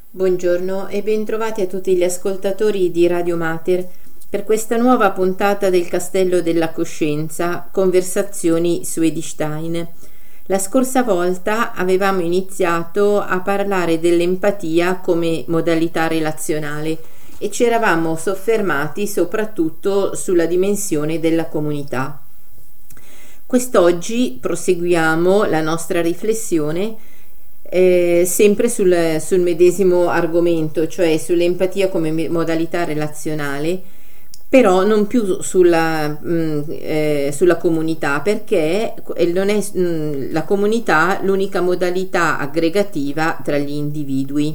Buongiorno e bentrovati a tutti gli ascoltatori di Radio Mater per questa nuova puntata del Castello della Coscienza, conversazioni su Edith Stein. La scorsa volta avevamo iniziato a parlare dell'empatia come modalità relazionale e ci eravamo soffermati soprattutto sulla dimensione della comunità. Quest'oggi proseguiamo la nostra riflessione sempre sul medesimo argomento, cioè sull'empatia come modalità relazionale, però non più sulla comunità, perché non è la comunità l'unica modalità aggregativa tra gli individui.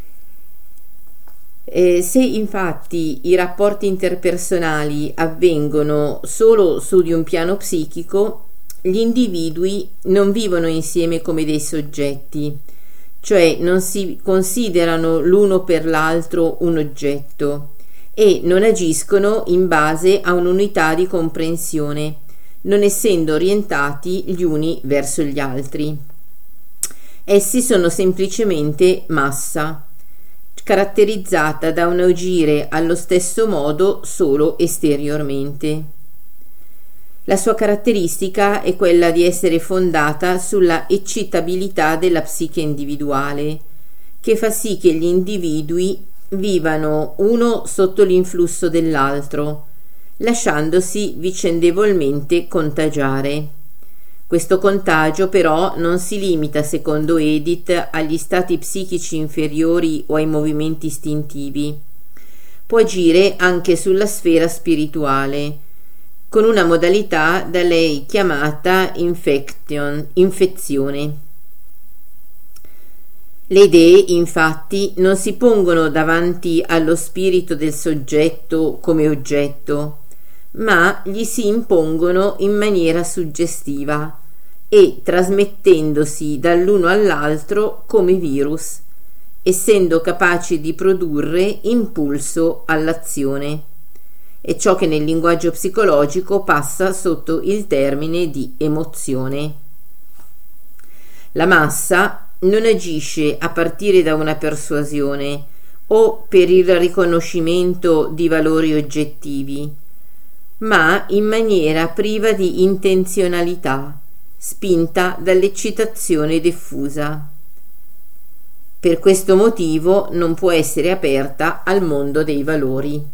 Se infatti i rapporti interpersonali avvengono solo su di un piano psichico, gli individui non vivono insieme come dei soggetti, cioè non si considerano l'uno per l'altro un oggetto e non agiscono in base a un'unità di comprensione, non essendo orientati gli uni verso gli altri. Essi sono semplicemente massa, caratterizzata da un agire allo stesso modo solo esteriormente. La sua caratteristica è quella di essere fondata sulla eccitabilità della psiche individuale, che fa sì che gli individui vivano uno sotto l'influsso dell'altro, lasciandosi vicendevolmente contagiare. Questo contagio però non si limita, secondo Edith, agli stati psichici inferiori o ai movimenti istintivi. Può agire anche sulla sfera spirituale, con una modalità da lei chiamata infezione. Le idee, infatti, non si pongono davanti allo spirito del soggetto come oggetto, ma gli si impongono in maniera suggestiva e trasmettendosi dall'uno all'altro come virus, essendo capaci di produrre impulso all'azione. È ciò che nel linguaggio psicologico passa sotto il termine di emozione. La massa non agisce a partire da una persuasione o per il riconoscimento di valori oggettivi, ma in maniera priva di intenzionalità, spinta dall'eccitazione diffusa. Per questo motivo non può essere aperta al mondo dei valori.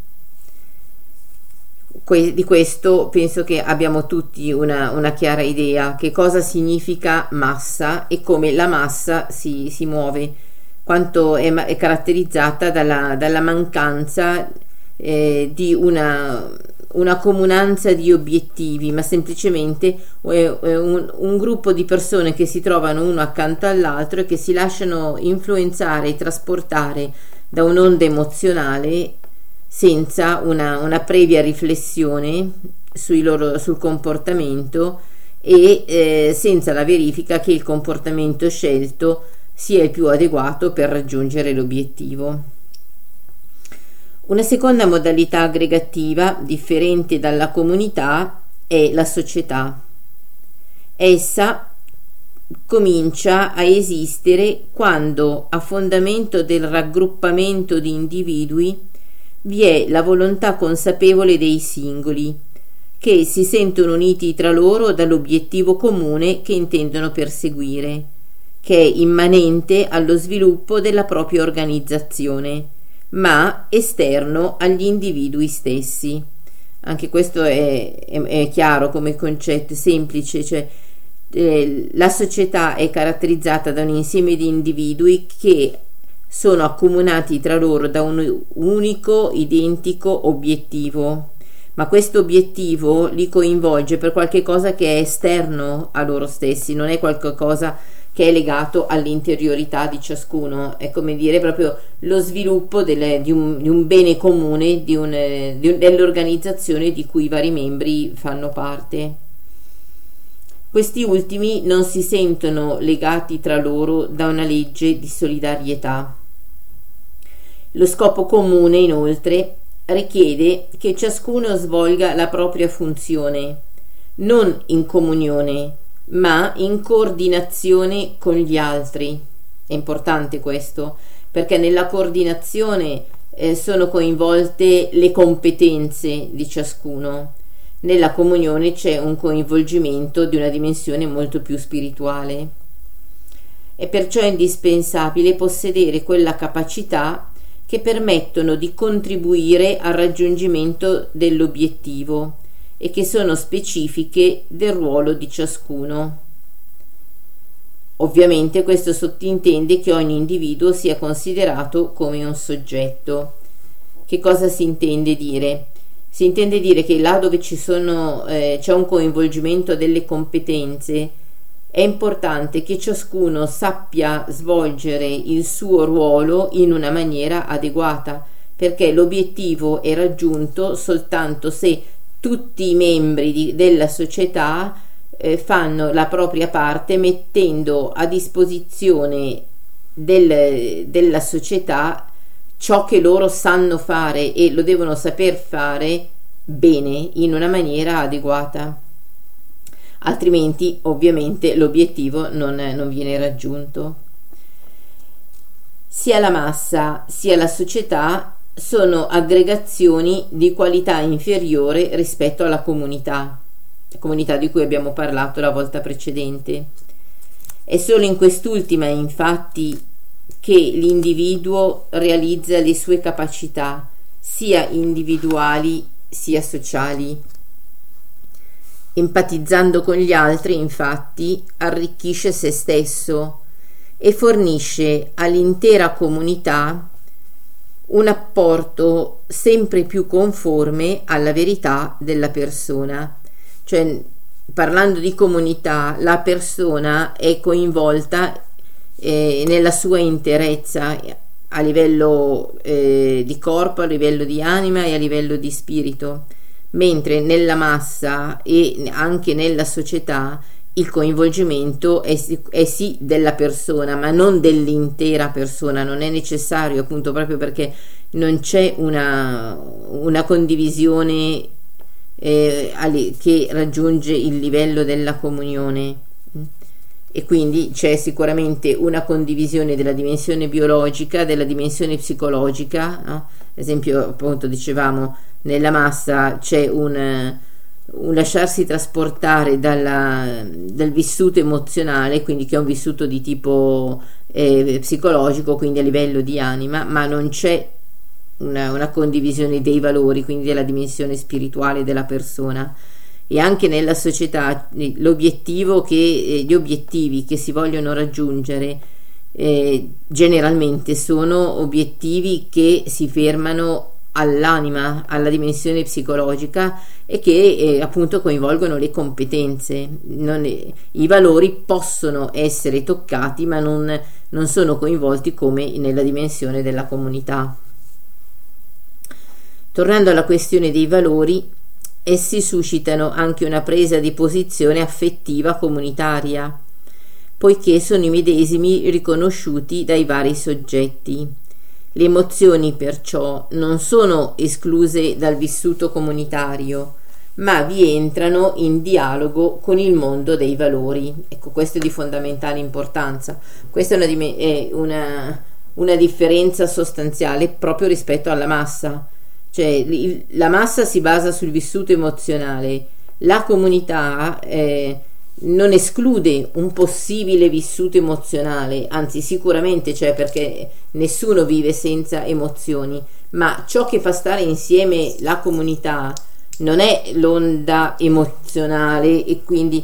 Di questo penso che abbiamo tutti una chiara idea che cosa significa massa e come la massa si muove, quanto è caratterizzata dalla mancanza di una comunanza di obiettivi, ma semplicemente un gruppo di persone che si trovano uno accanto all'altro e che si lasciano influenzare e trasportare da un'onda emozionale senza una previa riflessione sul comportamento e senza la verifica che il comportamento scelto sia il più adeguato per raggiungere l'obiettivo. Una seconda modalità aggregativa, differente dalla comunità, è la società. Essa comincia a esistere quando, a fondamento del raggruppamento di individui, vi è la volontà consapevole dei singoli, che si sentono uniti tra loro dall'obiettivo comune che intendono perseguire, che è immanente allo sviluppo della propria organizzazione, ma esterno agli individui stessi. Anche questo è chiaro come concetto, semplice, cioè la società è caratterizzata da un insieme di individui che sono accomunati tra loro da un unico identico obiettivo, ma questo obiettivo li coinvolge per qualche cosa che è esterno a loro stessi, non è qualcosa che è legato all'interiorità di ciascuno, è come dire proprio lo sviluppo di un bene comune, dell'organizzazione di cui i vari membri fanno parte. Questi ultimi non si sentono legati tra loro da una legge di solidarietà. Lo scopo comune, inoltre, richiede che ciascuno svolga la propria funzione, non in comunione, ma in coordinazione con gli altri. È importante questo, perché nella coordinazione sono coinvolte le competenze di ciascuno. Nella comunione c'è un coinvolgimento di una dimensione molto più spirituale. È perciò indispensabile possedere quella capacità che permettono di contribuire al raggiungimento dell'obiettivo e che sono specifiche del ruolo di ciascuno. Ovviamente questo sottintende che ogni individuo sia considerato come un soggetto. Che cosa si intende dire? Si intende dire che là dove c'è un coinvolgimento delle competenze, è importante che ciascuno sappia svolgere il suo ruolo in una maniera adeguata, perché l'obiettivo è raggiunto soltanto se tutti i membri della società fanno la propria parte, mettendo a disposizione della società ciò che loro sanno fare, e lo devono saper fare bene, in una maniera adeguata. Altrimenti ovviamente l'obiettivo non viene raggiunto. Sia la massa sia la società sono aggregazioni di qualità inferiore rispetto alla comunità di cui abbiamo parlato la volta precedente. È solo in quest'ultima, infatti, che l'individuo realizza le sue capacità, sia individuali sia sociali. Empatizzando con gli altri, infatti, arricchisce se stesso e fornisce all'intera comunità un apporto sempre più conforme alla verità della persona. Cioè, parlando di comunità, la persona è coinvolta nella sua interezza, a livello di corpo, a livello di anima e a livello di spirito, mentre nella massa e anche nella società il coinvolgimento è sì della persona, ma non dell'intera persona. Non è necessario, appunto, proprio perché non c'è una condivisione che raggiunge il livello della comunione, e quindi c'è sicuramente una condivisione della dimensione biologica, della dimensione psicologica, no? Ad esempio, appunto, dicevamo, nella massa c'è un lasciarsi trasportare dal vissuto emozionale, quindi che è un vissuto di tipo psicologico, quindi a livello di anima, ma non c'è una condivisione dei valori, quindi della dimensione spirituale della persona. E anche nella società gli obiettivi che si vogliono raggiungere generalmente sono obiettivi che si fermano all'anima, alla dimensione psicologica, e che appunto coinvolgono le competenze. I valori possono essere toccati, ma non sono coinvolti come nella dimensione della comunità. Tornando alla questione dei valori, essi suscitano anche una presa di posizione affettiva comunitaria, poiché sono i medesimi riconosciuti dai vari soggetti. Le emozioni, perciò, non sono escluse dal vissuto comunitario, ma vi entrano in dialogo con il mondo dei valori. Ecco, questo è di fondamentale importanza. Questa è una differenza sostanziale proprio rispetto alla massa. Cioè, la massa si basa sul vissuto emozionale, la comunità non esclude un possibile vissuto emozionale, anzi sicuramente c'è, perché nessuno vive senza emozioni, ma ciò che fa stare insieme la comunità non è l'onda emozionale e quindi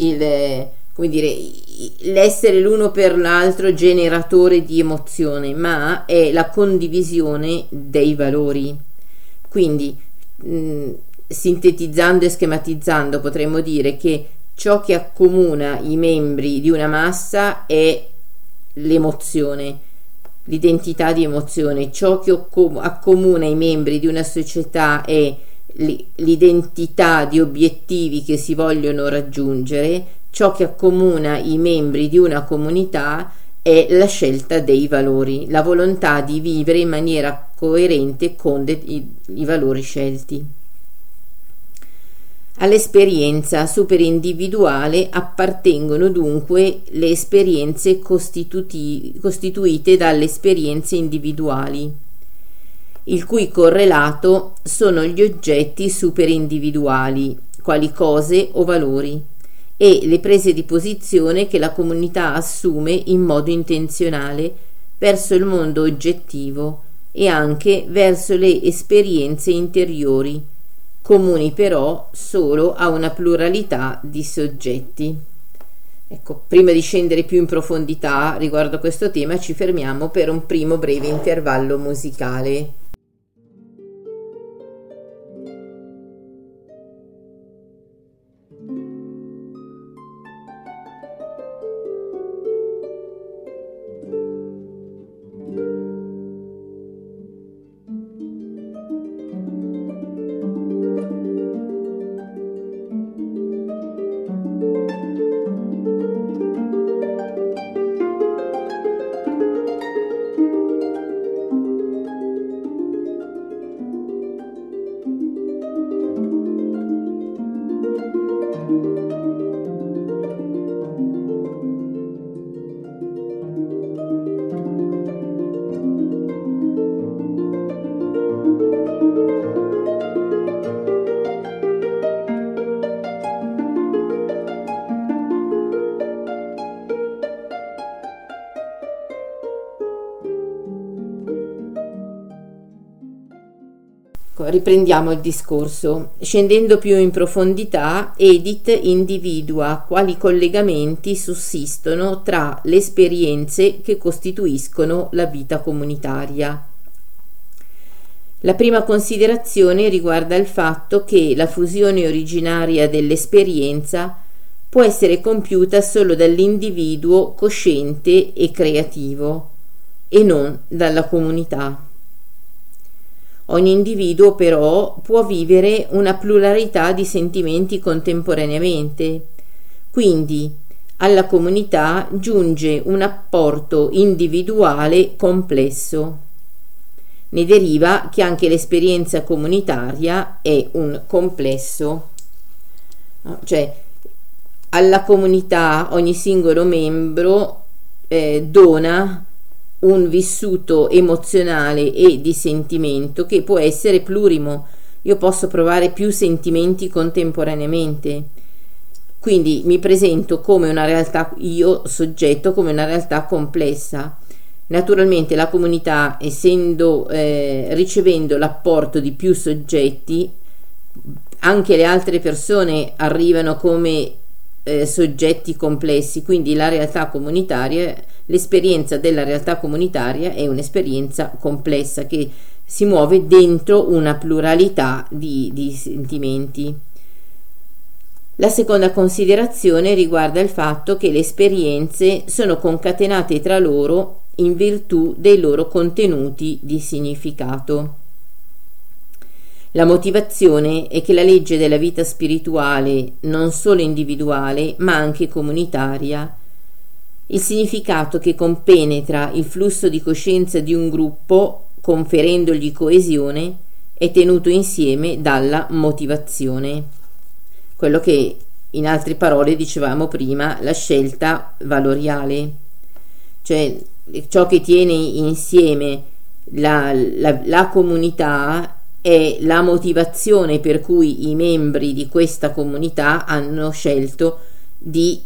l'essere l'uno per l'altro generatore di emozione, ma è la condivisione dei valori. Quindi, sintetizzando e schematizzando, potremmo dire che ciò che accomuna i membri di una massa è l'emozione, l'identità di emozione. Ciò che accomuna i membri di una società è l'identità di obiettivi che si vogliono raggiungere. Ciò che accomuna i membri di una comunità è la scelta dei valori, la volontà di vivere in maniera coerente con i valori scelti. All'esperienza superindividuale appartengono dunque le esperienze costituite dalle esperienze individuali, il cui correlato sono gli oggetti superindividuali, quali cose o valori, e le prese di posizione che la comunità assume in modo intenzionale verso il mondo oggettivo e anche verso le esperienze interiori, comuni però solo a una pluralità di soggetti. Ecco, prima di scendere più in profondità riguardo a questo tema, ci fermiamo per un primo breve intervallo musicale. Riprendiamo il discorso. Scendendo più in profondità, Edith individua quali collegamenti sussistono tra le esperienze che costituiscono la vita comunitaria. La prima considerazione riguarda il fatto che la fusione originaria dell'esperienza può essere compiuta solo dall'individuo cosciente e creativo e non dalla comunità. Ogni individuo però può vivere una pluralità di sentimenti contemporaneamente, quindi alla comunità giunge un apporto individuale complesso. Ne deriva che anche l'esperienza comunitaria è un complesso, cioè alla comunità ogni singolo membro dona un vissuto emozionale e di sentimento che può essere plurimo. Io posso provare più sentimenti contemporaneamente, quindi mi presento come una realtà, io soggetto, come una realtà complessa. Naturalmente la comunità, essendo ricevendo l'apporto di più soggetti, anche le altre persone arrivano come soggetti complessi, quindi la realtà comunitaria, l'esperienza della realtà comunitaria è un'esperienza complessa che si muove dentro una pluralità di sentimenti. La seconda considerazione riguarda il fatto che le esperienze sono concatenate tra loro in virtù dei loro contenuti di significato. La motivazione è che la legge della vita spirituale, non solo individuale ma anche comunitaria, il significato che compenetra il flusso di coscienza di un gruppo, conferendogli coesione, è tenuto insieme dalla motivazione. Quello che in altre parole dicevamo prima, la scelta valoriale, cioè ciò che tiene insieme la comunità è la motivazione per cui i membri di questa comunità hanno scelto di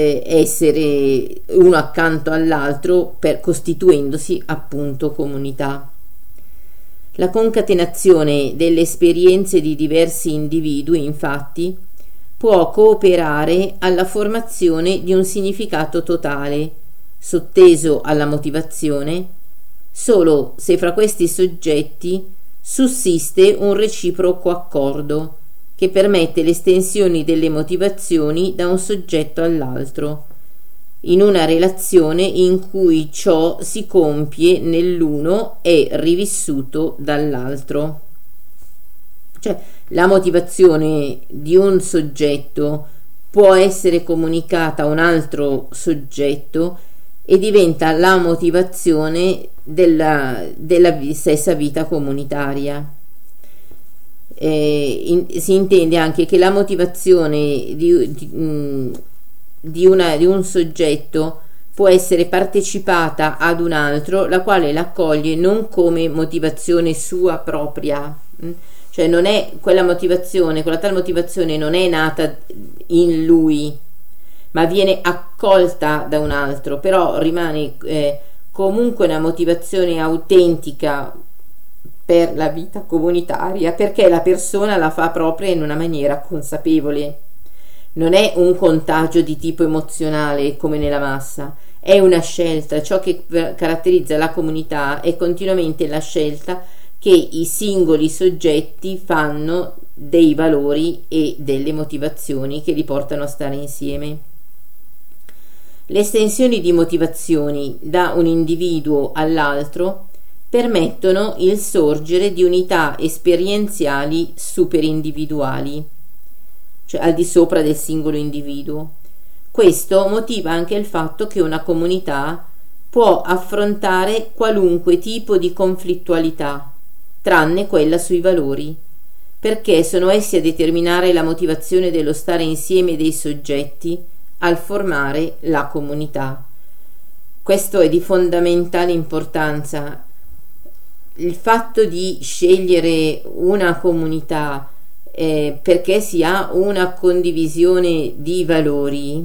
essere uno accanto all'altro, costituendosi appunto comunità. La concatenazione delle esperienze di diversi individui, infatti, può cooperare alla formazione di un significato totale, sotteso alla motivazione, solo se fra questi soggetti sussiste un reciproco accordo che permette l'estensione delle motivazioni da un soggetto all'altro, in una relazione in cui ciò si compie nell'uno e rivissuto dall'altro. Cioè, la motivazione di un soggetto può essere comunicata a un altro soggetto e diventa la motivazione della stessa vita comunitaria. Si intende anche che la motivazione di un soggetto può essere partecipata ad un altro, la quale l'accoglie non come motivazione sua propria, cioè non è quella motivazione, quella tal motivazione non è nata in lui, ma viene accolta da un altro, però rimane comunque una motivazione autentica per la vita comunitaria, perché la persona la fa propria in una maniera consapevole. Non è un contagio di tipo emozionale come nella massa, è una scelta. Ciò che caratterizza la comunità è continuamente la scelta che i singoli soggetti fanno dei valori e delle motivazioni che li portano a stare insieme. Le estensioni di motivazioni da un individuo all'altro permettono il sorgere di unità esperienziali superindividuali, cioè al di sopra del singolo individuo. Questo motiva anche il fatto che una comunità può affrontare qualunque tipo di conflittualità, tranne quella sui valori, perché sono essi a determinare la motivazione dello stare insieme dei soggetti al formare la comunità. Questo è di fondamentale importanza. Il fatto di scegliere una comunità perché si ha una condivisione di valori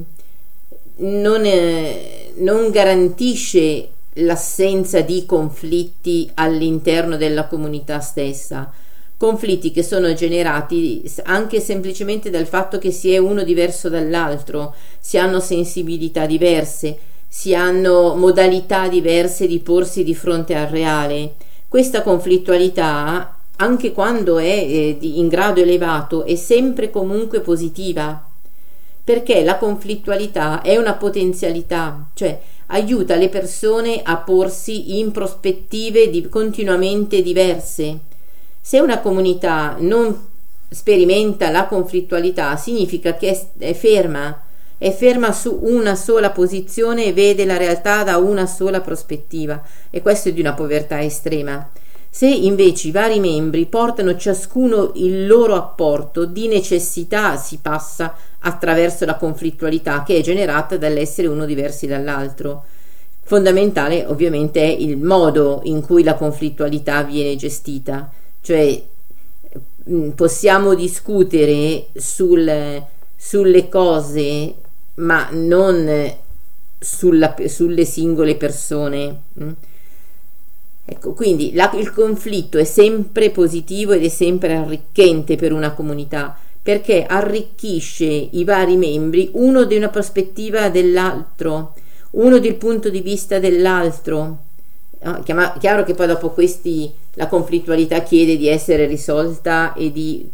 non garantisce l'assenza di conflitti all'interno della comunità stessa, conflitti che sono generati anche semplicemente dal fatto che si è uno diverso dall'altro, si hanno sensibilità diverse, si hanno modalità diverse di porsi di fronte al reale. Questa conflittualità, anche quando è in grado elevato, è sempre comunque positiva, perché la conflittualità è una potenzialità, cioè aiuta le persone a porsi in prospettive continuamente diverse. Se una comunità non sperimenta la conflittualità, significa che è ferma su una sola posizione e vede la realtà da una sola prospettiva, e questo è di una povertà estrema. Se invece i vari membri portano ciascuno il loro apporto, di necessità si passa attraverso la conflittualità che è generata dall'essere uno diversi dall'altro. Fondamentale ovviamente è il modo in cui la conflittualità viene gestita, cioè possiamo discutere sulle cose ma non sulle singole persone. Ecco, quindi il conflitto è sempre positivo ed è sempre arricchente per una comunità, perché arricchisce i vari membri, uno di una prospettiva dell'altro, uno del punto di vista dell'altro. Chiaro che poi dopo questi la conflittualità chiede di essere risolta e di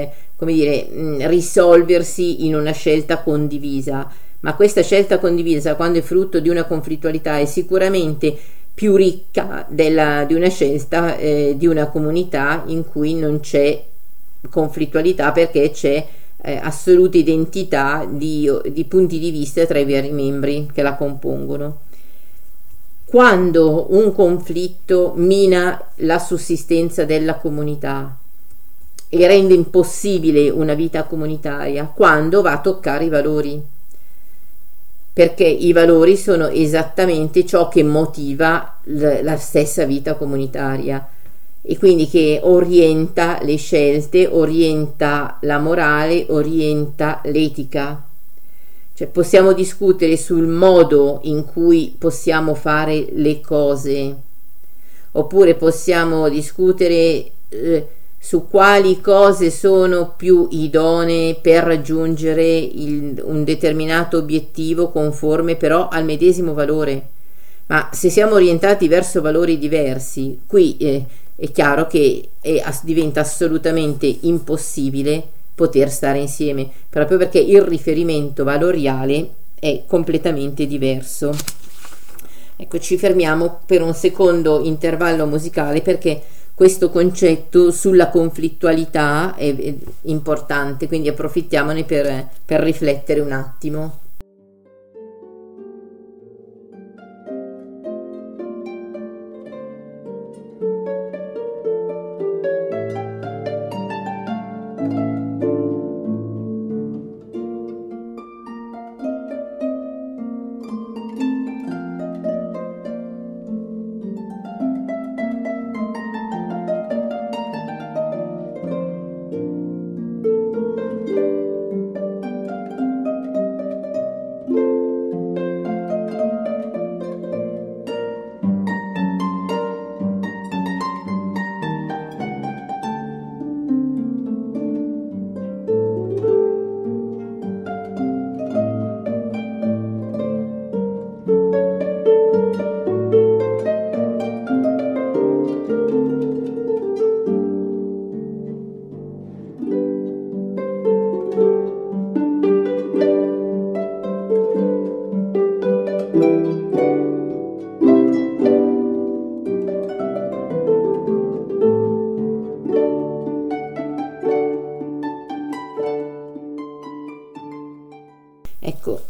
risolversi in una scelta condivisa, ma questa scelta condivisa, quando è frutto di una conflittualità, è sicuramente più ricca di una scelta di una comunità in cui non c'è conflittualità, perché c'è assoluta identità di punti di vista tra i vari membri che la compongono. Quando un conflitto mina la sussistenza della comunità e rende impossibile una vita comunitaria, quando va a toccare i valori, perché i valori sono esattamente ciò che motiva la stessa vita comunitaria, e quindi che orienta le scelte, orienta la morale, orienta l'etica. Cioè possiamo discutere sul modo in cui possiamo fare le cose, oppure possiamo discutere su quali cose sono più idonee per raggiungere un determinato obiettivo conforme però al medesimo valore. Ma se siamo orientati verso valori diversi, qui è chiaro che diventa assolutamente impossibile poter stare insieme, proprio perché il riferimento valoriale è completamente diverso. Ecco, ci fermiamo per un secondo intervallo musicale, perché questo concetto sulla conflittualità è importante, quindi approfittiamone per riflettere un attimo.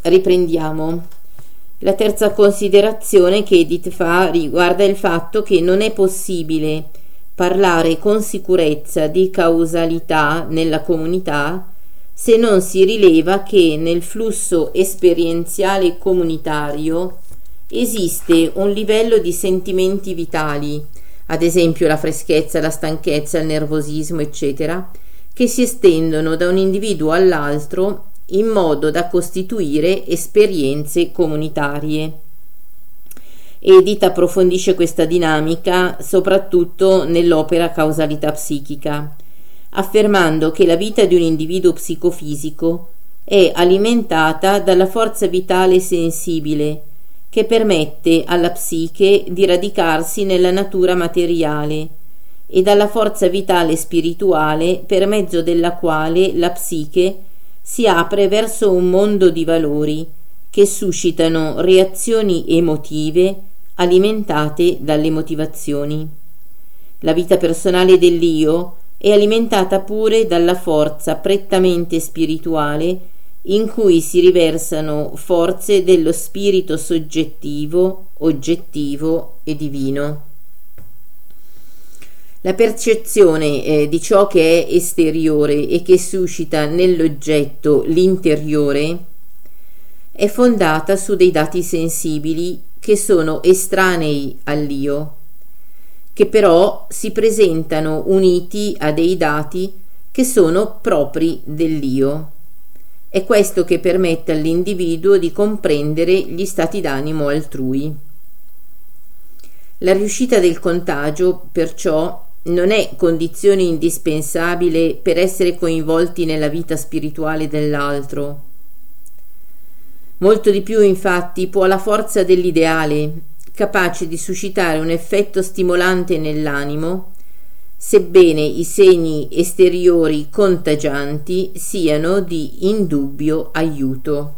riprendiamo. La terza considerazione che Edith fa riguarda il fatto che non è possibile parlare con sicurezza di causalità nella comunità se non si rileva che nel flusso esperienziale comunitario esiste un livello di sentimenti vitali, ad esempio la freschezza, la stanchezza, il nervosismo, eccetera, che si estendono da un individuo all'altro in modo da costituire esperienze comunitarie. Edith approfondisce questa dinamica soprattutto nell'opera Causalità psichica, affermando che la vita di un individuo psicofisico è alimentata dalla forza vitale sensibile che permette alla psiche di radicarsi nella natura materiale e dalla forza vitale spirituale per mezzo della quale la psiche si apre verso un mondo di valori che suscitano reazioni emotive alimentate dalle motivazioni. La vita personale dell'io è alimentata pure dalla forza prettamente spirituale in cui si riversano forze dello spirito soggettivo, oggettivo e divino. La percezione di ciò che è esteriore e che suscita nell'oggetto l'interiore è fondata su dei dati sensibili che sono estranei all'io, che però si presentano uniti a dei dati che sono propri dell'io. È questo che permette all'individuo di comprendere gli stati d'animo altrui. La riuscita del contagio, perciò, non è condizione indispensabile per essere coinvolti nella vita spirituale dell'altro. Molto di più, infatti, può la forza dell'ideale, capace di suscitare un effetto stimolante nell'animo, sebbene i segni esteriori contagianti siano di indubbio aiuto.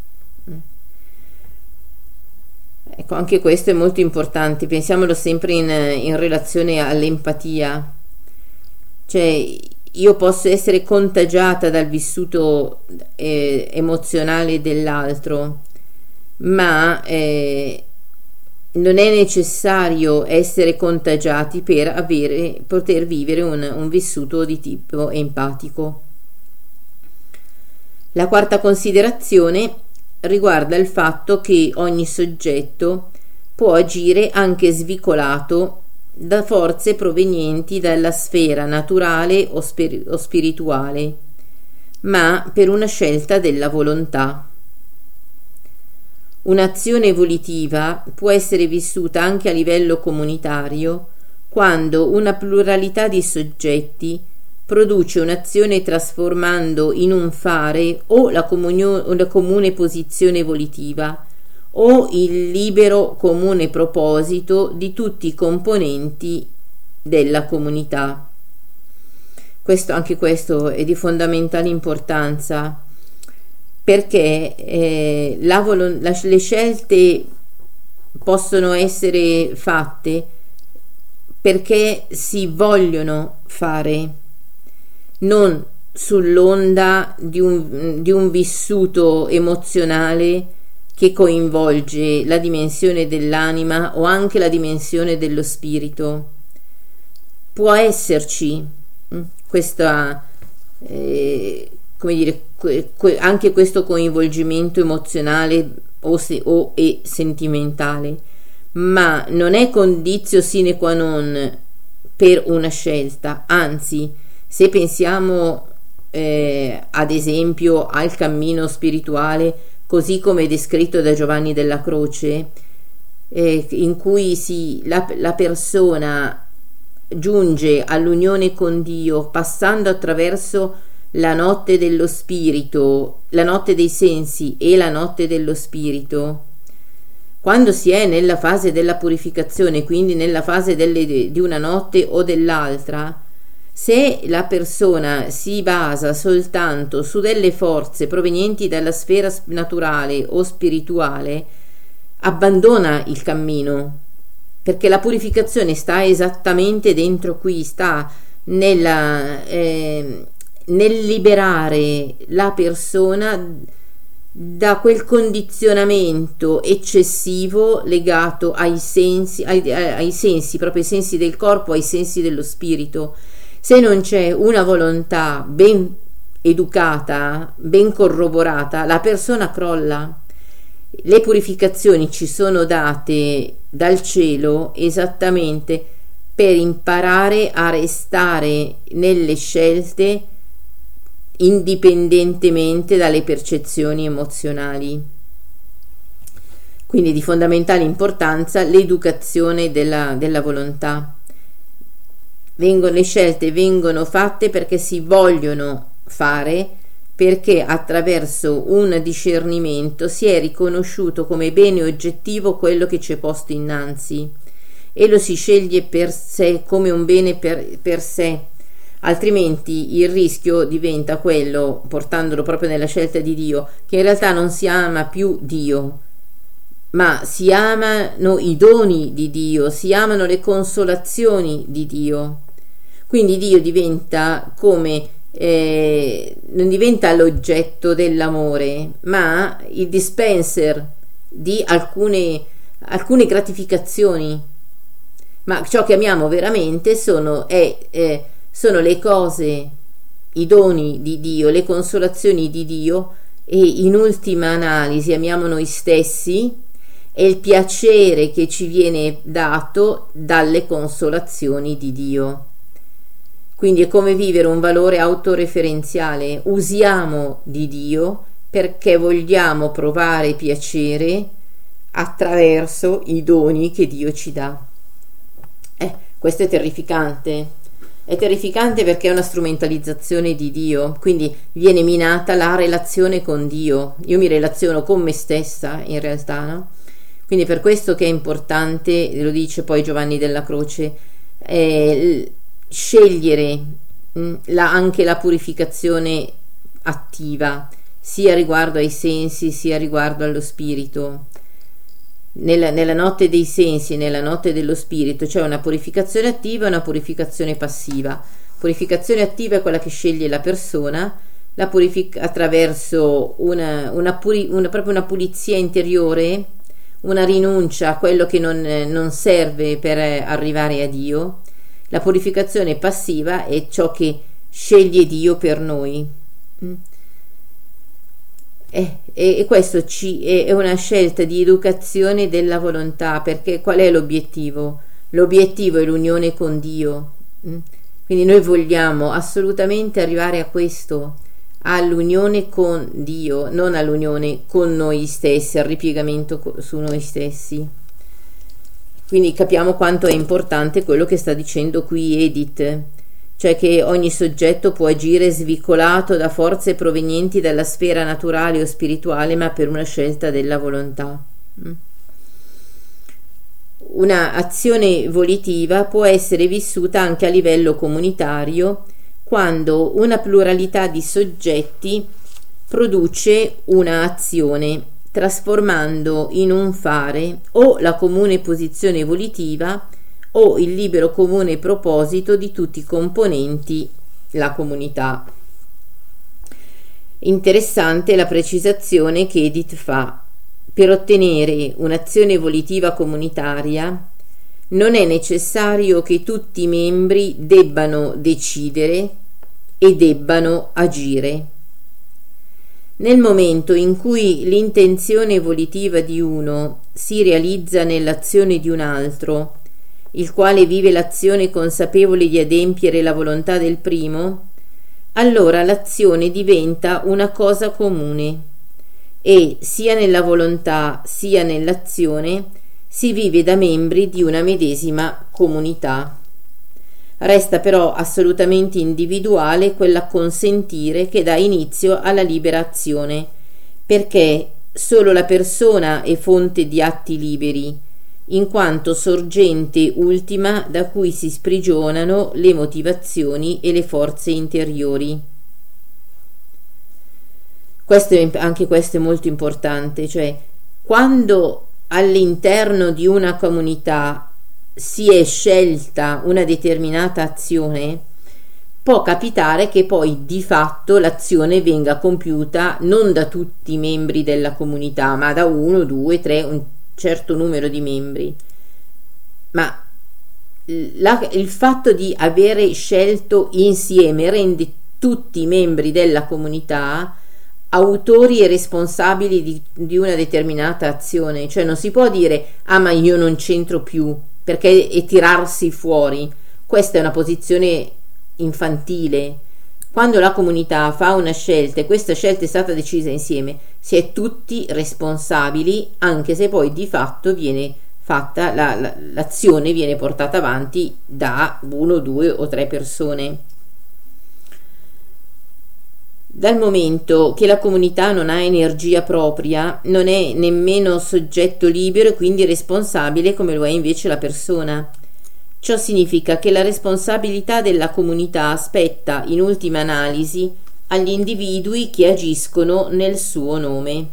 Ecco, anche questo è molto importante, pensiamolo sempre in relazione all'empatia. Cioè, io posso essere contagiata dal vissuto emozionale dell'altro, ma non è necessario essere contagiati per poter vivere un vissuto di tipo empatico. La quarta considerazione riguarda il fatto che ogni soggetto può agire anche svicolato da forze provenienti dalla sfera naturale o spirituale, ma per una scelta della volontà. Un'azione evolutiva può essere vissuta anche a livello comunitario quando una pluralità di soggetti produce un'azione trasformando in un fare o la comune posizione evolutiva o il libero comune proposito di tutti i componenti della comunità. Anche questo è di fondamentale importanza, perché le scelte possono essere fatte perché si vogliono fare, non sull'onda di un vissuto emozionale che coinvolge la dimensione dell'anima o anche la dimensione dello spirito. Può esserci questa anche questo coinvolgimento emozionale o sentimentale, ma non è condizio sine qua non per una scelta. Anzi, se pensiamo ad esempio al cammino spirituale così come descritto da Giovanni della Croce, in cui la persona giunge all'unione con Dio passando attraverso la notte dello spirito, la notte dei sensi e la notte dello spirito. Quando si è nella fase della purificazione, quindi nella fase di una notte o dell'altra, se la persona si basa soltanto su delle forze provenienti dalla sfera naturale o spirituale, abbandona il cammino, perché la purificazione sta esattamente dentro qui, sta nel liberare la persona da quel condizionamento eccessivo legato ai sensi, ai sensi, proprio ai sensi del corpo, ai sensi dello spirito. Se non c'è una volontà ben educata, ben corroborata, la persona crolla. Le purificazioni ci sono date dal cielo esattamente per imparare a restare nelle scelte indipendentemente dalle percezioni emozionali. Quindi di fondamentale importanza l'educazione della volontà. Le scelte vengono fatte perché si vogliono fare, perché attraverso un discernimento si è riconosciuto come bene oggettivo quello che ci è posto innanzi e lo si sceglie per sé come un bene per sé. Altrimenti il rischio diventa quello, portandolo proprio nella scelta di Dio, che in realtà non si ama più Dio, ma si amano i doni di Dio, si amano le consolazioni di Dio. Quindi Dio diventa come non diventa l'oggetto dell'amore, ma il dispenser di alcune gratificazioni. Ma ciò che amiamo veramente sono le cose, i doni di Dio, le consolazioni di Dio, e in ultima analisi amiamo noi stessi e il piacere che ci viene dato dalle consolazioni di Dio. Quindi è come vivere un valore autoreferenziale. Usiamo di Dio perché vogliamo provare piacere attraverso i doni che Dio ci dà. Questo è terrificante. È terrificante perché è una strumentalizzazione di Dio, quindi viene minata la relazione con Dio. Io mi relaziono con me stessa, in realtà, no? Quindi per questo che è importante, lo dice poi Giovanni della Croce, scegliere anche la purificazione attiva, sia riguardo ai sensi sia riguardo allo spirito. Nella notte dei sensi e nella notte dello spirito c'è una purificazione attiva e una purificazione passiva. Purificazione attiva è quella che sceglie la persona, attraverso proprio una pulizia interiore, una rinuncia a quello che non serve per arrivare a Dio. La purificazione passiva è ciò che sceglie Dio per noi. E questo è una scelta di educazione della volontà, perché qual è l'obiettivo? L'obiettivo è l'unione con Dio. Quindi noi vogliamo assolutamente arrivare a questo, all'unione con Dio, non all'unione con noi stessi, al ripiegamento su noi stessi. Quindi capiamo quanto è importante quello che sta dicendo qui Edith, cioè che ogni soggetto può agire svicolato da forze provenienti dalla sfera naturale o spirituale, ma per una scelta della volontà. Una azione volitiva può essere vissuta anche a livello comunitario, quando una pluralità di soggetti produce una azione, trasformando in un fare o la comune posizione volitiva o il libero comune proposito di tutti i componenti la comunità. Interessante la precisazione che Edith fa. Per ottenere un'azione volitiva comunitaria non è necessario che tutti i membri debbano decidere e debbano agire. Nel momento in cui l'intenzione volitiva di uno si realizza nell'azione di un altro, il quale vive l'azione consapevole di adempiere la volontà del primo, allora l'azione diventa una cosa comune e sia nella volontà sia nell'azione si vive da membri di una medesima comunità. Resta però assolutamente individuale quell'acconsentire che dà inizio alla libera azione, perché solo la persona è fonte di atti liberi, in quanto sorgente ultima da cui si sprigionano le motivazioni e le forze interiori. Anche questo è molto importante, cioè quando all'interno di una comunità si è scelta una determinata azione, può capitare che poi di fatto l'azione venga compiuta non da tutti i membri della comunità, ma da uno, due, tre, un certo numero di membri. Ma il fatto di avere scelto insieme rende tutti i membri della comunità autori e responsabili di una determinata azione. Cioè non si può dire ah ma io non c'entro più, perché è tirarsi fuori. Questa è una posizione infantile. Quando la comunità fa una scelta e questa scelta è stata decisa insieme, si è tutti responsabili, anche se poi di fatto viene fatta l'azione viene portata avanti da uno, due o tre persone. Dal momento che la comunità non ha energia propria, non è nemmeno soggetto libero e quindi responsabile come lo è invece la persona. Ciò significa che la responsabilità della comunità spetta in ultima analisi agli individui che agiscono nel suo nome.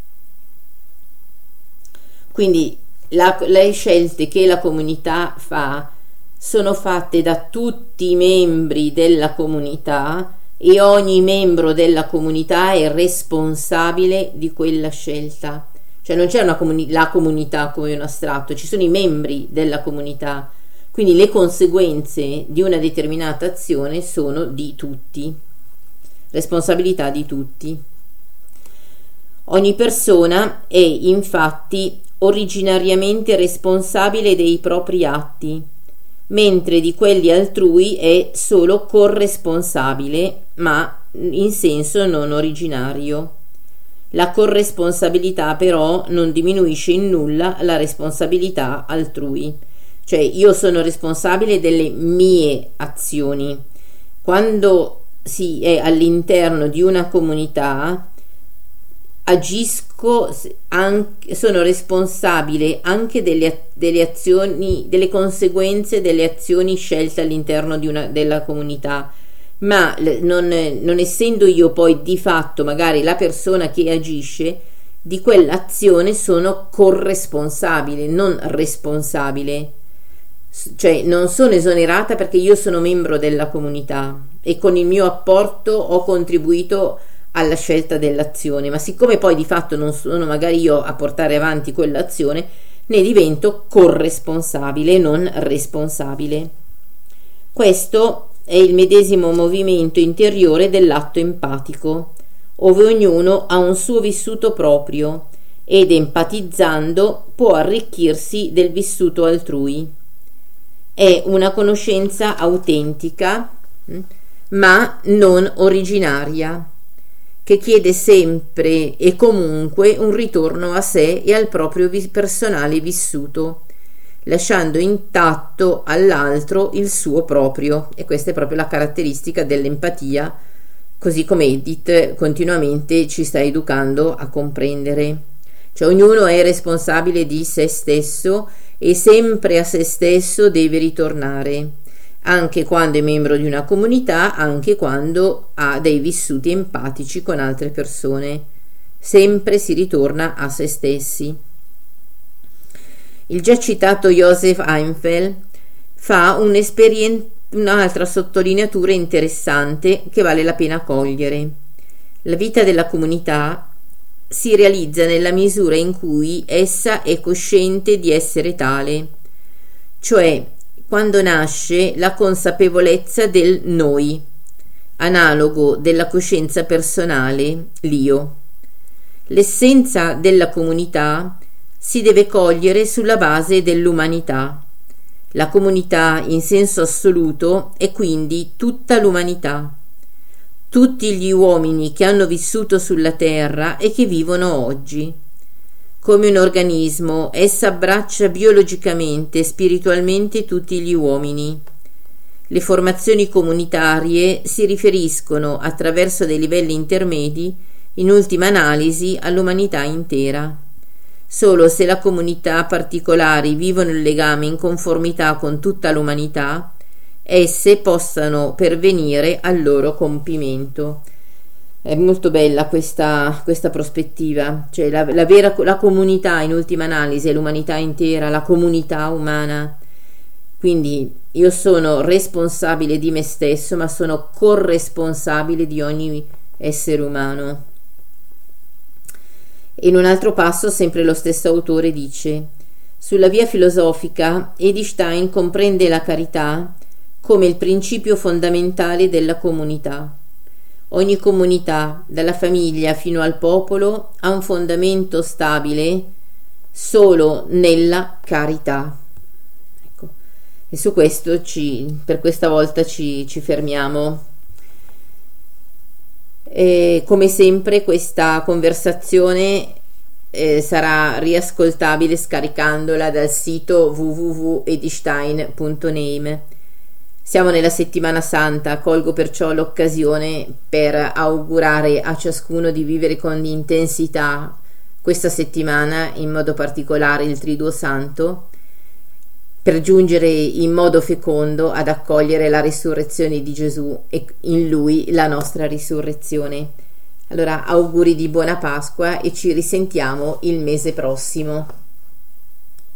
Quindi le scelte che la comunità fa sono fatte da tutti i membri della comunità e ogni membro della comunità è responsabile di quella scelta. Cioè non c'è la comunità come un astratto, ci sono i membri della comunità. Quindi le conseguenze di una determinata azione sono di tutti, responsabilità di tutti. Ogni persona è infatti originariamente responsabile dei propri atti, mentre di quelli altrui è solo corresponsabile, ma in senso non originario. La corresponsabilità però non diminuisce in nulla la responsabilità altrui. Cioè io sono responsabile delle mie azioni. Quando si è all'interno di una comunità agisco sono responsabile anche delle azioni, delle conseguenze delle azioni scelte all'interno della comunità, ma non essendo io poi di fatto magari la persona che agisce di quell'azione, sono corresponsabile, non responsabile. Cioè non sono esonerata perché io sono membro della comunità e con il mio apporto ho contribuito alla scelta dell'azione, ma siccome poi di fatto non sono magari io a portare avanti quell'azione, ne divento corresponsabile, non responsabile. Questo è il medesimo movimento interiore dell'atto empatico, ove ognuno ha un suo vissuto proprio ed empatizzando può arricchirsi del vissuto altrui. È una conoscenza autentica, ma non originaria, che chiede sempre e comunque un ritorno a sé e al proprio personale vissuto, lasciando intatto all'altro il suo proprio. E questa è proprio la caratteristica dell'empatia, così come Edith continuamente ci sta educando a comprendere. Cioè ognuno è responsabile di se stesso e sempre a se stesso deve ritornare, anche quando è membro di una comunità, anche quando ha dei vissuti empatici con altre persone. Sempre si ritorna a se stessi. Il già citato Joseph Einfeld fa un'altra sottolineatura interessante che vale la pena cogliere. La vita della comunità si realizza nella misura in cui essa è cosciente di essere tale, cioè quando nasce la consapevolezza del noi, analogo della coscienza personale, l'io. L'essenza della comunità si deve cogliere sulla base dell'umanità. La comunità in senso assoluto è quindi tutta l'umanità, tutti gli uomini che hanno vissuto sulla terra e che vivono oggi. Come un organismo, essa abbraccia biologicamente e spiritualmente tutti gli uomini. Le formazioni comunitarie si riferiscono, attraverso dei livelli intermedi, in ultima analisi all'umanità intera. Solo se le comunità particolari vivono il legame in conformità con tutta l'umanità, esse possano pervenire al loro compimento. È molto bella questa prospettiva, cioè la comunità in ultima analisi è l'umanità intera, la comunità umana. Quindi io sono responsabile di me stesso, ma sono corresponsabile di ogni essere umano. In un altro passo, sempre lo stesso autore dice: sulla via filosofica, Stein comprende la carità come il principio fondamentale della comunità. Ogni comunità, dalla famiglia fino al popolo, ha un fondamento stabile solo nella carità. Ecco. E su questo per questa volta ci fermiamo. E come sempre questa conversazione sarà riascoltabile scaricandola dal sito www.edstein.name. Siamo nella settimana santa, colgo perciò l'occasione per augurare a ciascuno di vivere con intensità questa settimana, in modo particolare il Triduo Santo, per giungere in modo fecondo ad accogliere la risurrezione di Gesù e in Lui la nostra risurrezione. Allora, auguri di buona Pasqua e ci risentiamo il mese prossimo.